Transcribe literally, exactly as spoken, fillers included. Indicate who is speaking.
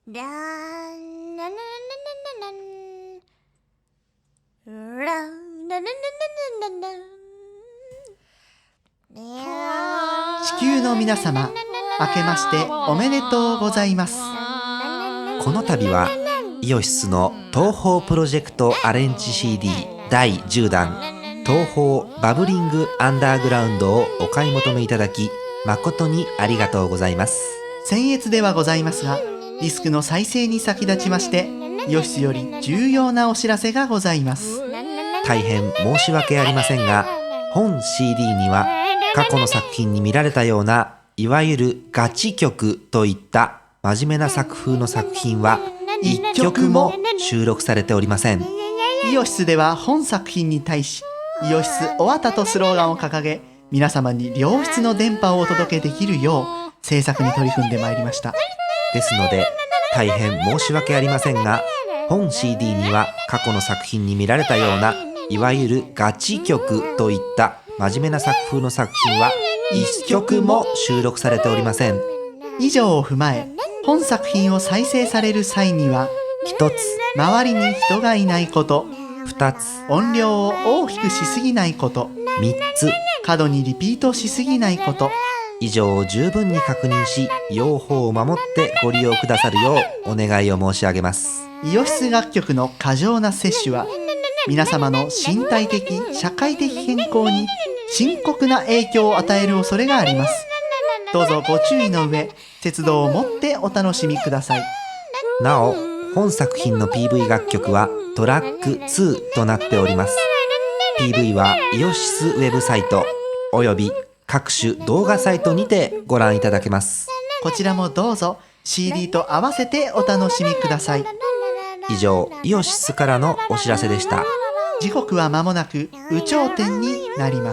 Speaker 1: ランランランランランランランランランランランラン
Speaker 2: 地球の皆様、明けましておめでとうございます。
Speaker 3: この度はイオシスの東宝プロジェクトアレンジ シーディー だいじゅうだん東宝バブリングアンダーグラウンドをお買い求めいただき誠にありがとうございます。
Speaker 2: 僭越ではございますが、ディスクの再生に先立ちましてイオシスより重要なお知らせがございます。
Speaker 3: 大変申し訳ありませんが、本 シーディー には過去の作品に見られたようないわゆるガチ曲といった真面目な作風の作品は一曲も収録されておりません。
Speaker 2: イオシスでは本作品に対しイオシスオワタとスローガンを掲げ、皆様に良質の電波をお届けできるよう制作に取り組んでまいりました。
Speaker 3: ですので大変申し訳ありませんが、本 シーディー には過去の作品に見られたようないわゆるガチ曲といった真面目な作風の作品は一曲も収録されておりません。
Speaker 2: 以上を踏まえ、本作品を再生される際には
Speaker 3: 一つ、
Speaker 2: 周りに人がいないこと、
Speaker 3: 二つ、
Speaker 2: 音量を大きくしすぎないこと、
Speaker 3: 三つ、
Speaker 2: 過度にリピートしすぎないこと、
Speaker 3: 以上を十分に確認し、用法を守ってご利用くださるようお願いを申し上げます。
Speaker 2: イオシス楽曲の過剰な摂取は皆様の身体的社会的健康に深刻な影響を与える恐れがあります。どうぞご注意の上、節度を持ってお楽しみください。
Speaker 3: なお本作品の ピーブイ 楽曲はトラックツーとなっております。 ピーブイ はイオシスウェブサイトおよび各種動画サイトにてご覧いただけます。
Speaker 2: こちらもどうぞ シーディー と合わせてお楽しみください。
Speaker 3: 以上イオシスからのお知らせでした。
Speaker 2: 時刻は間もなく有頂天になります。